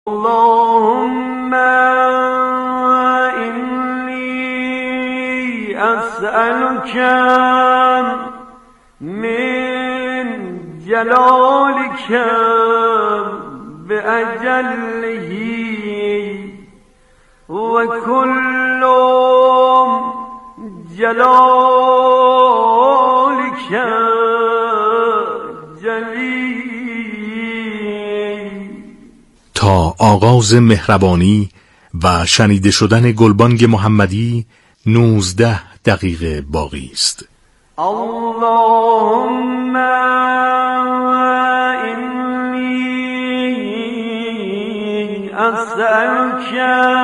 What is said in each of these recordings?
اللهم إني أسألك من جلالك بأجله وكل جلالك تا آغاز مهربانی و شنیده شدن گلبانگ محمدی 19 دقیقه باقی است. اللهم اینی اسألک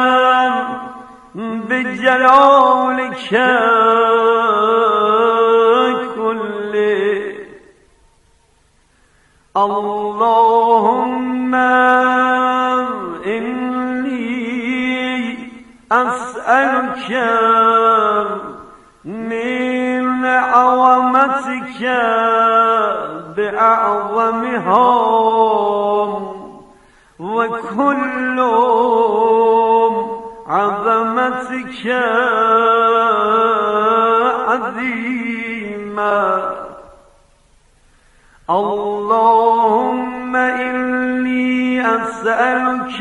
بجلالک کله. اللهم اینی اسألک من عظمتك بأعظمها وكل عظمتك عظيما. اللهم إني أسألك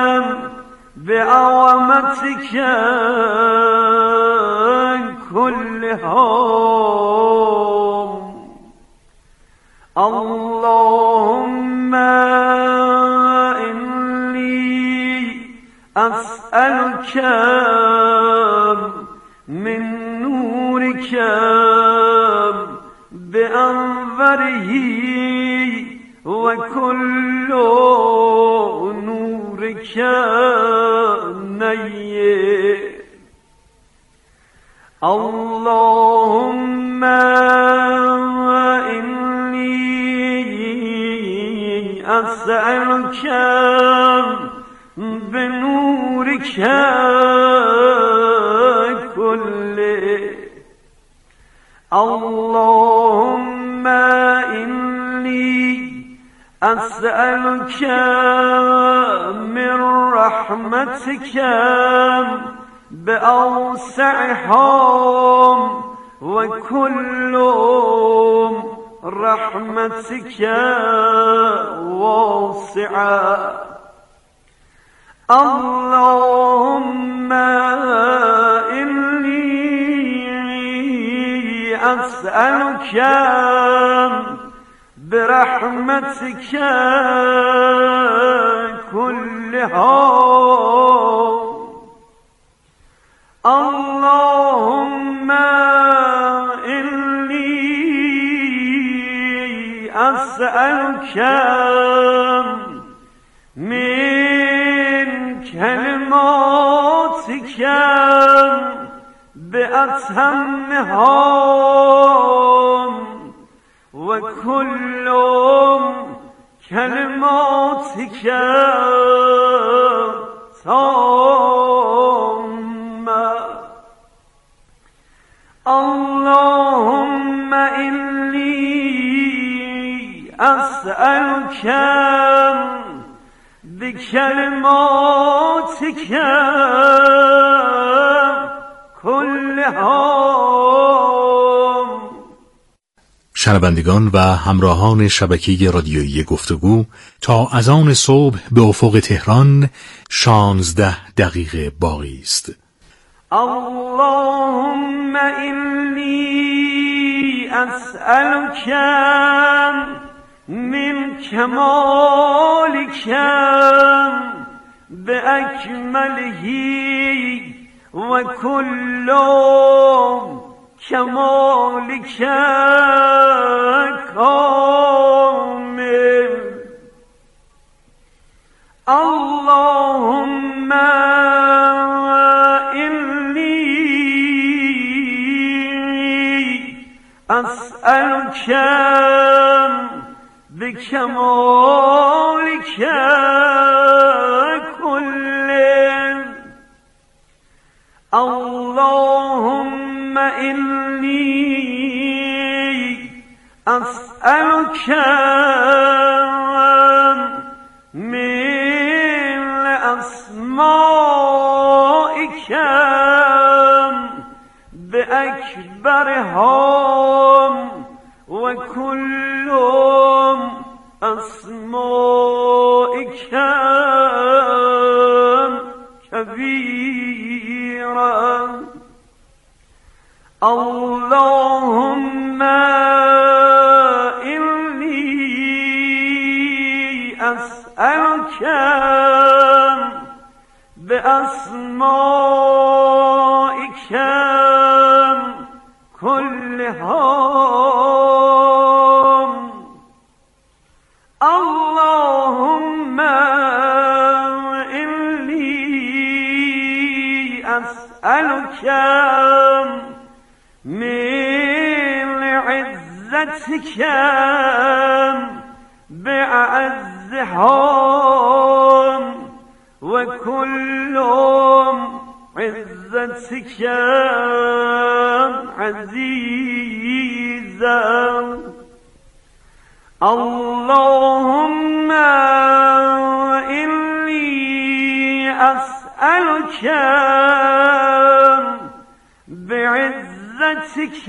بعظمتك كلها. اللهم إني أسألك من نورك بأنوره وكل نورك نير. اللهم إني أسألك بنورك كله. اللهم إني أسألك من رحمتك بأوسعها وكل رحمتك واسعة. اللهم إني أسألك برحمتك كلها. اللهم إني أسألك من كلماتك بأتمها وكل كلماتك تامة. اللهم إني أسألك بكلماتك كلها. شنوندگان و همراهان شبکه رادیویی گفتگو، تا اذان صبح به افق تهران 16 دقیقه باقی است. اللهم إني أسألك من كمالك بأكمله وكل كمالك كامل. اللهم إني أسألك بكمالك كله. اللهم إني أسألك من بأسمائكم بأكبرهم وكلهم أسمائكم كبيرا اللهم إني أسألك بأسمائك كلهم اللهم إني أسألك من عزتك بأعزهم وكلهم عزتك عزيزا اللهم إني أسألك بعزتك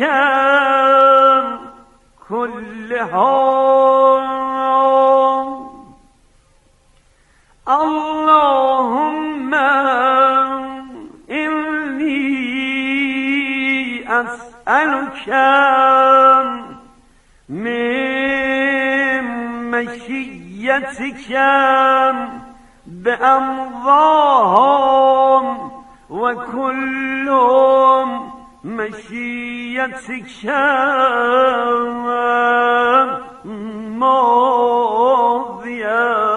كلهم اللهم إني أسألك من مشيتك بأمضاهم وكلهم مشيتك ماضية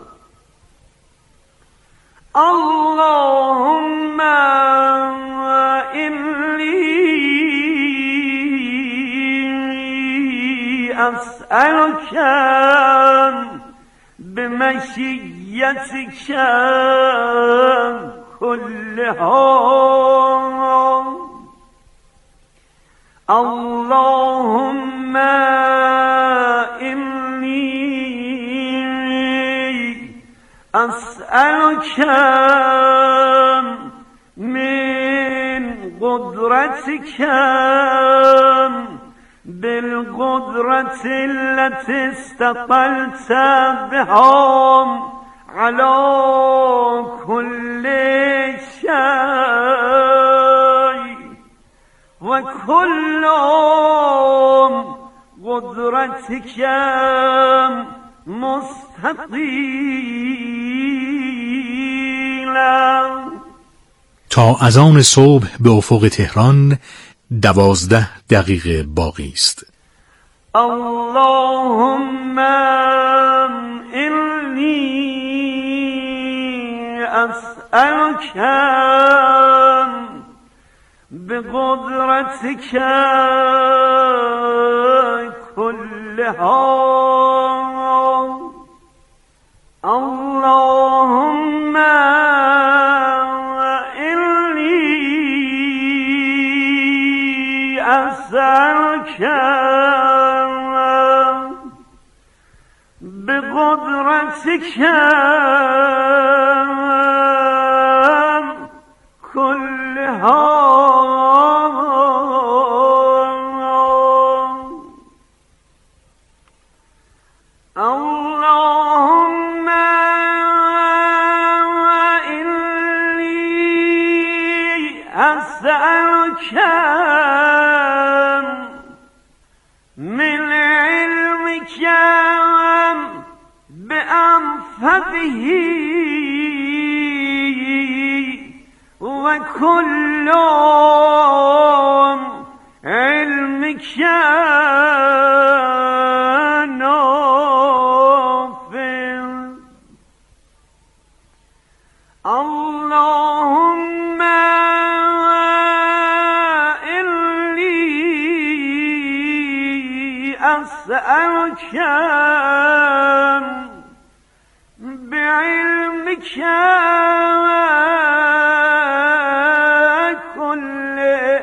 اللهم إني أسألك بمشيتك كلهم اللهم إني أسألك من قدرتك بالقدرة التي استطلت بهم على كل شيء وكلهم قدرتك مستطيلا. تا اذان صبح به افق تهران 12 دقیقه باقی است. اللهم إني أسألك بقدرتك كلها اللهم إني أسألك بقدرتك كلها اللهم إني أسألك من علمك بأنفذه وكل علمك نافع اللهم إني أسألك بعلمك كله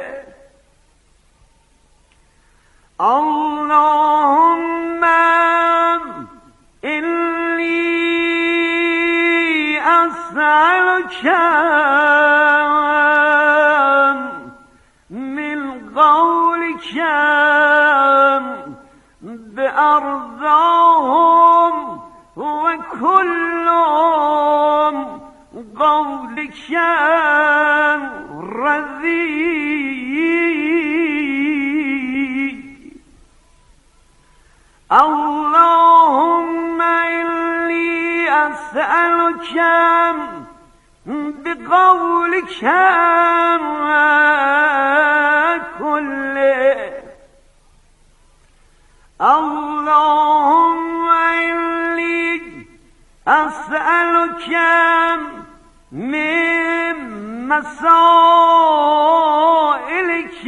اللهم إني أسألك أسألك من قولك بأرضاهم وكل قولك رذيذ اللهم إني أسألك بقولك كله اللهم إني أسألك من مسائلك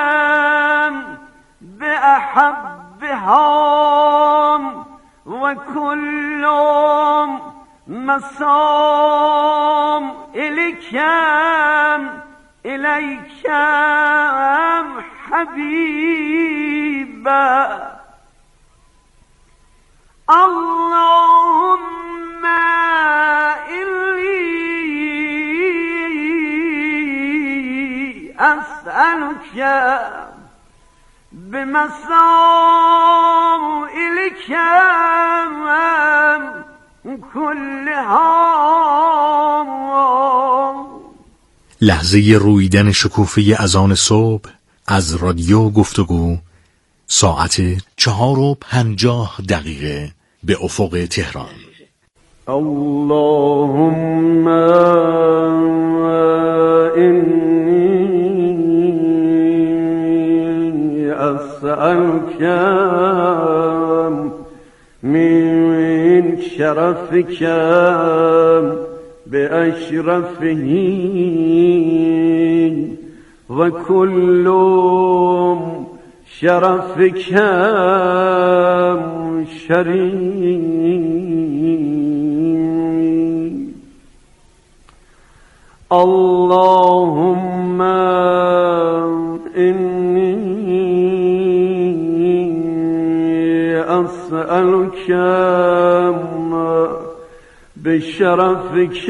بأحبها وكل مسائلك إليك حبيبا اللهم إني أسألك بمسائلك كلها. لحظه رویدن شکوفه اذان صبح از رادیو گفتگو ساعت 4:50 به افق تهران. اللهم إني أسألك من شرفك بأشرفه وكل شرفك شريف اللهم إني أسألك بشرفك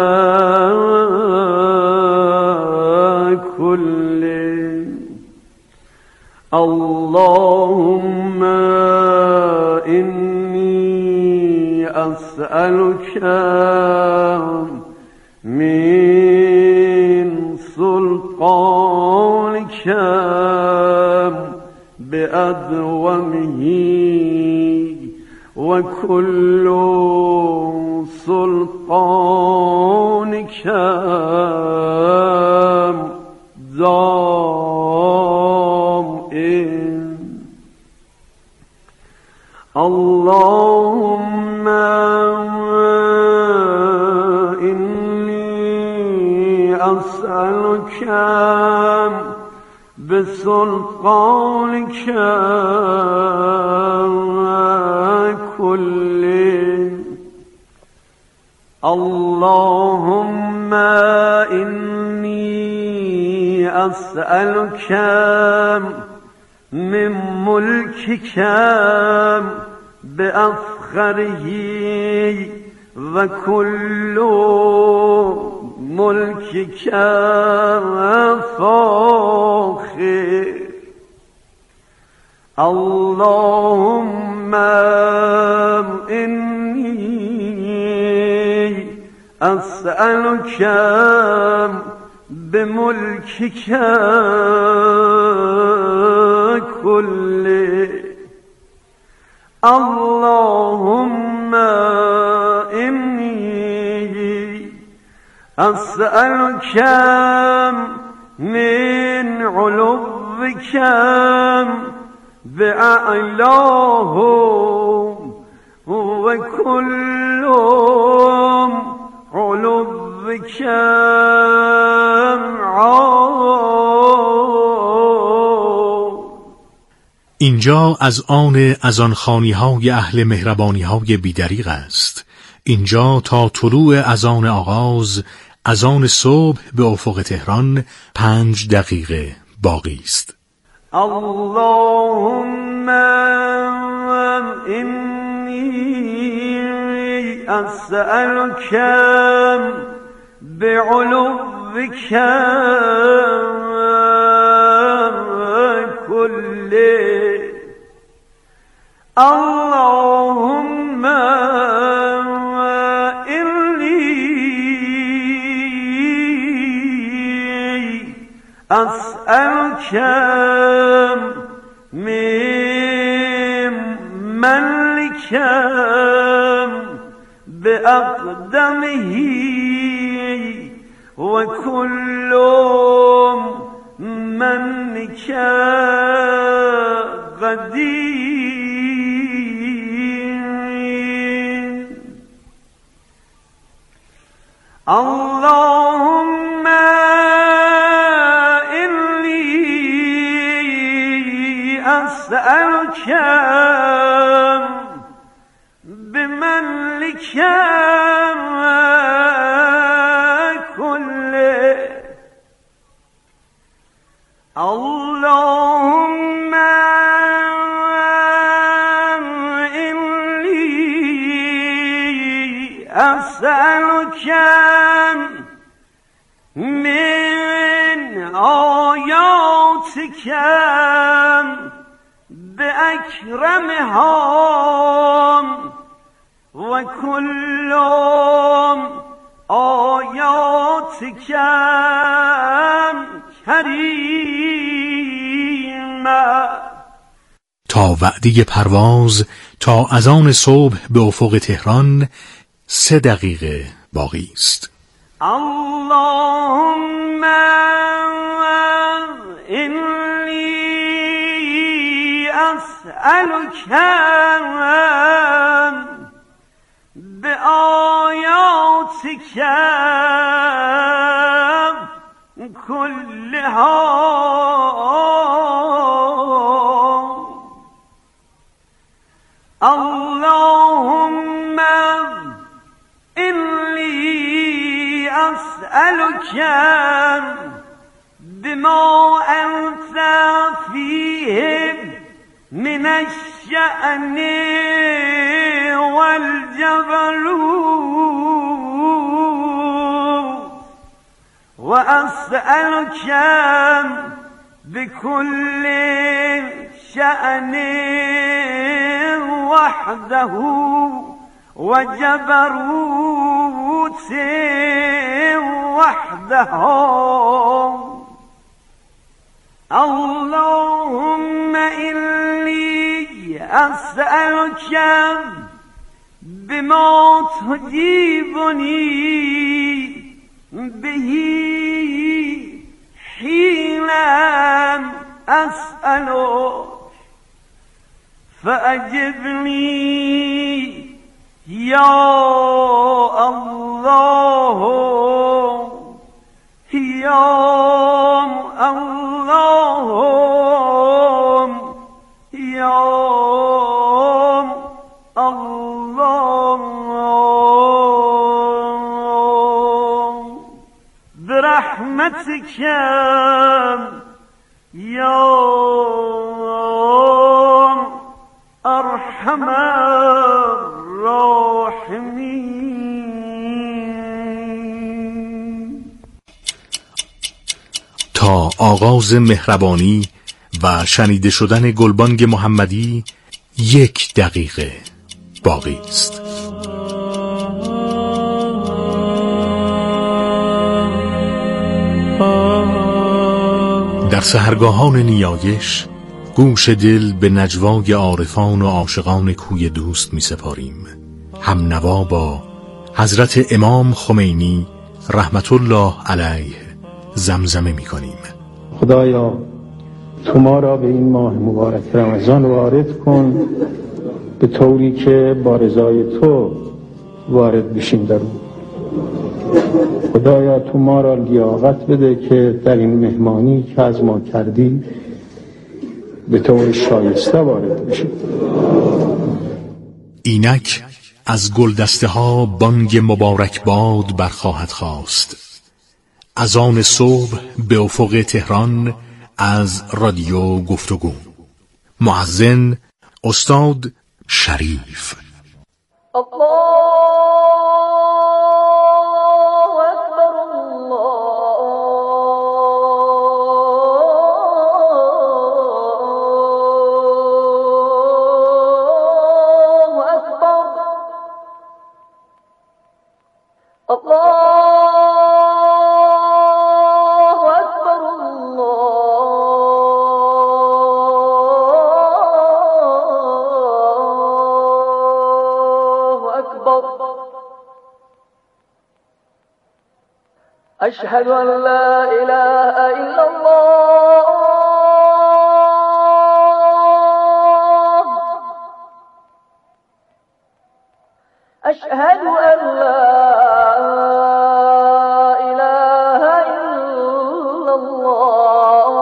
كله اللهم إني أسألك من سلطانك بأدومه وكل سلطانك دائم اللهم إني أسألك بسلطانك كله اللهم إني أسألك من ملكك بأفخره وكل ملكك فاخر اللهم إني أسألك بملكك كله اللهم إني أسألك من علوك بأعلاه وكل علوك اینجا از آن اذانخوانی‌های اهل مهربانی‌های بی‌دریغ است. اینجا تا طلوع اذان آغاز، اذان صبح به افق تهران 5 دقیقه باقی است. اللهم إني أسألك بعلوك كله اللهم إني أسألك ممن لك بأقدمه وكل منك قدير اللهم إني أسألك بمن لك كله اللهم إني أسألك من آياتك بأكرمها وكل آياتك كريمة. تا وعده پرواز تا اذان صبح به افق تهران 3 دقیقه باقی است. اللهم إني أسألك بآياتك كلها اللهم إني أسألك بما أنت فيه من الشأن والجبروت وأسألك بكل شأن وحده وجبروت وحده اللهم إني أسألك بما تجيبني به حين أسألك فأجبني يا الله يا الله يا الله برحمتك يا ارحم الراحمین. تا آغاز مهربانی و شنیده شدن گلبانگ محمدی 1 دقیقه باقی است. در سحرگاهان نیایش گوش دل به نجوای عارفان و عاشقان کوی دوست می سپاریم. هم نوا با حضرت امام خمینی رحمت الله علیه زمزمه می کنیم. خدایا تو ما را به این ماه مبارک رمضان وارد کن به طوری که با رضای تو وارد بشیم در اون. خدایا تو ما را لیاقت بده که در این مهمانی که از ما کردی به طور شایسته وارد بشیم. اینک از گلدسته ها بانگ مبارک باد برخواهد خواست. اذان صبح به افق تهران از رادیو گفتگو. مؤذن استاد شریف. الله أشهد أن لا إله إلا الله أشهد أن لا إله إلا الله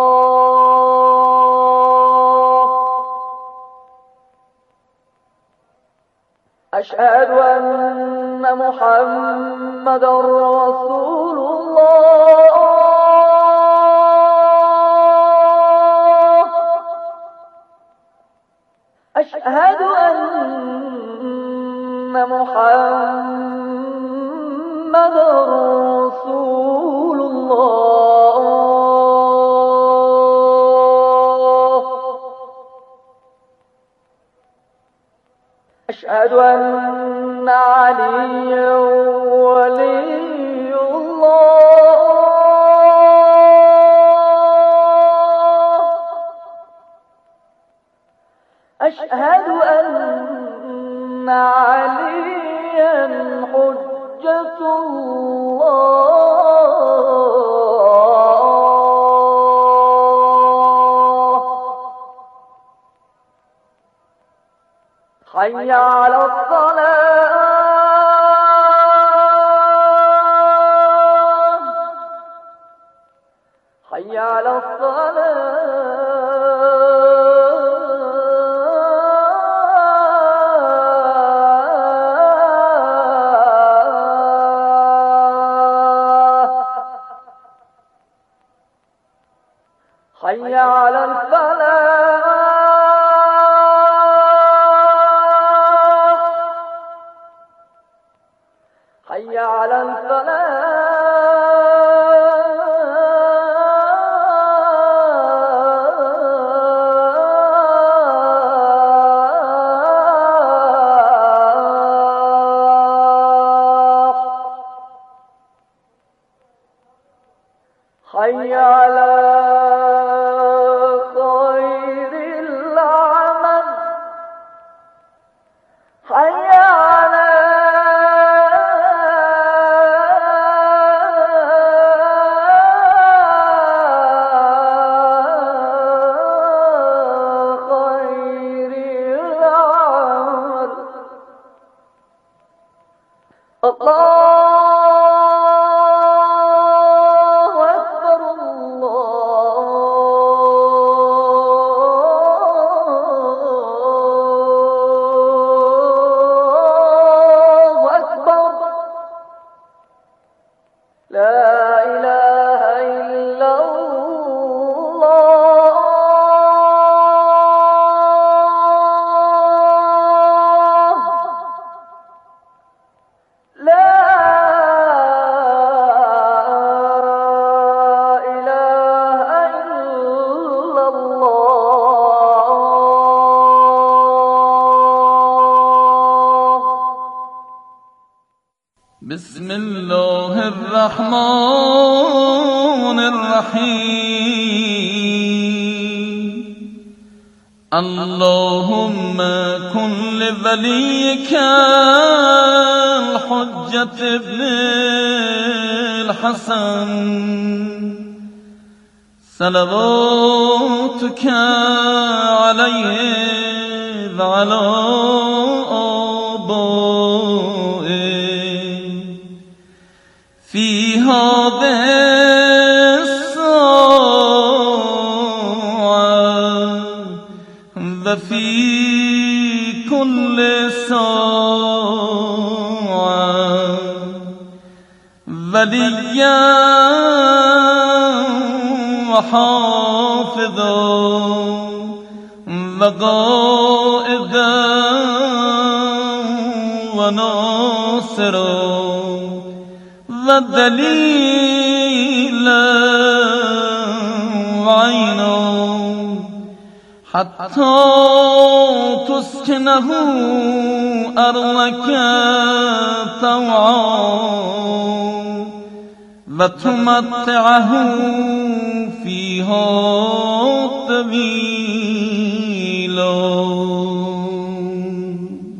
أشهد أن محمدا رسول الله أشهد أن محمدا رسول الله أشهد أن عليا ولي الله أشهد أن عليا حجة الله حي على الصلاة حي على الصلاة حي على الفلاح حي على الفلاح حي على خير العمل حي على خير العمل الله أكبر الله أكبر لا إله إلا الله لا إله إلا الله بسم الله الرحمن الرحيم اللهم كن لوليك الحجة ابن الحسن صلواتك عليه وعلى آبائه في هذه الساعة وفي كل ساعة وليا وحافظا وقائدا وناصرا ودليلا وعينا حتى تسكنه أرضك طوعا وتمتعه فيها طويلا.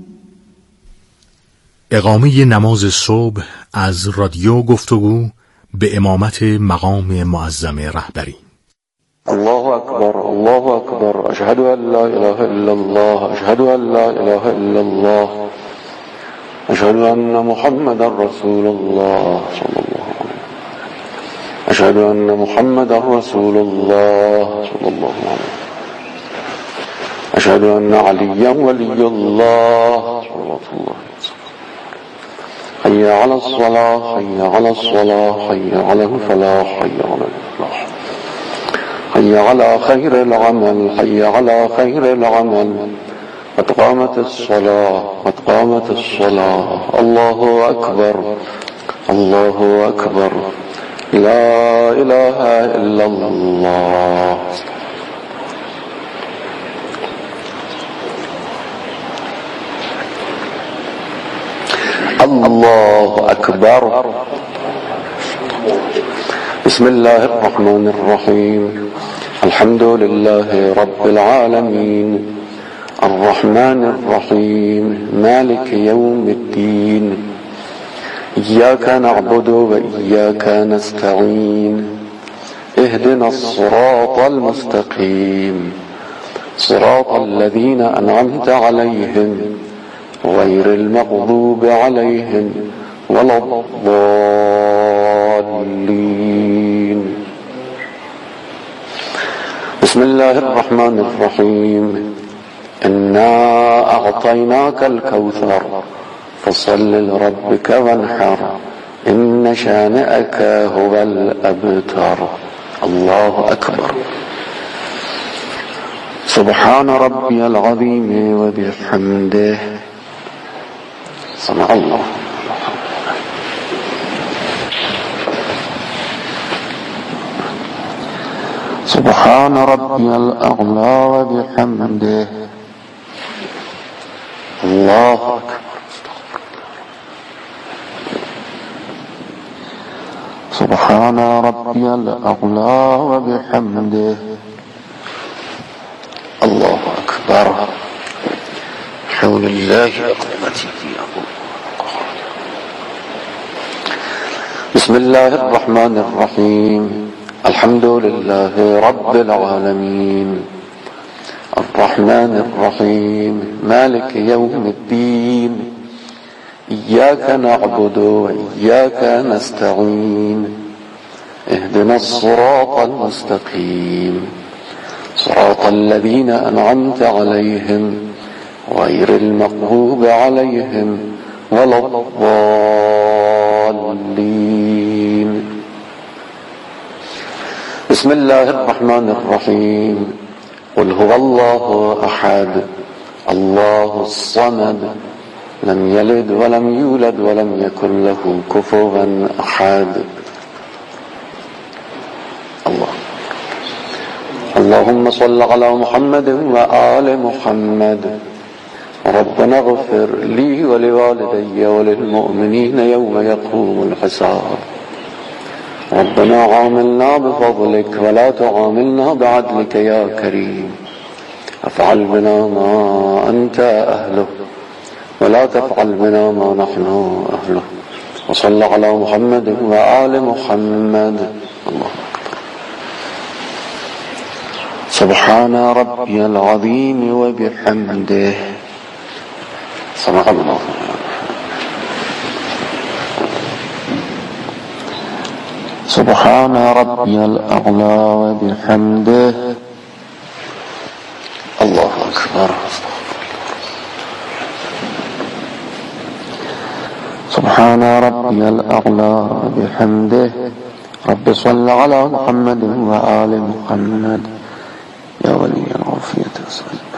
اقامه نماز صبح از رادیو گفتگو به امامت مقام معظم رهبری. الله أكبر الله أكبر أشهد أن لا إله إلا الله أشهد أن لا إله إلا الله أشهد أن محمد رسول الله صلى الله عليه وسلم أشهد أن محمد رسول الله صلى الله عليه وسلم أشهد أن عليا ولي الله صلى الله عليه وسلم حي على الصلاة حي على الصلاة حي على الفلاح حي على الفلاح حي على خير العمل حي على خير العمل قد قامت الصلاة قد قامت الصلاة الله أكبر الله أكبر لا إله إلا الله. الله أكبر. بسم الله الرحمن الرحيم الحمد لله رب العالمين الرحمن الرحيم مالك يوم الدين إياك نعبد وإياك نستعين اهدنا الصراط المستقيم صراط الذين أنعمت عليهم غير المغضوب عليهم ولا الضالين. بسم الله الرحمن الرحيم إنا أعطيناك الكوثر فصل لربك وانحر إن شانئك هو الأبتر. الله أكبر. سبحان ربي العظيم وبحمده. سمع الله. سبحان ربي الأعلى وبحمده. الله أكبر. سبحان ربي الأعلى وبحمده. الله أكبر. حول الله قوتي. بسم الله الرحمن الرحيم الحمد لله رب العالمين الرحمن الرحيم مالك يوم الدين إياك نعبد وإياك نستعين اهدنا الصراط المستقيم صراط الذين أنعمت عليهم غير المغضوب عليهم ولا الضالين. بسم الله الرحمن الرحيم قل هو الله أحد الله الصمد لم يلد ولم يولد ولم يكن له كفوا أحد. اللهم صل على محمد وآل محمد. ربنا اغفر لي ولوالدي وللمؤمنين يوم يقوم الحساب. ربنا عاملنا بفضلك ولا تعاملنا بعدلك يا كريم. افعل بنا ما أنت أهله ولا تفعل بنا ما نحن أهله. وصل على محمد وآل محمد. الله أكبر. سبحان ربي العظيم وبحمده. سمع الله. سبحان ربي الأعلى وبحمده. الله أكبر. سبحان ربي الأعلى وبحمده. رب صل على محمد وآل محمد يا ولي العافية.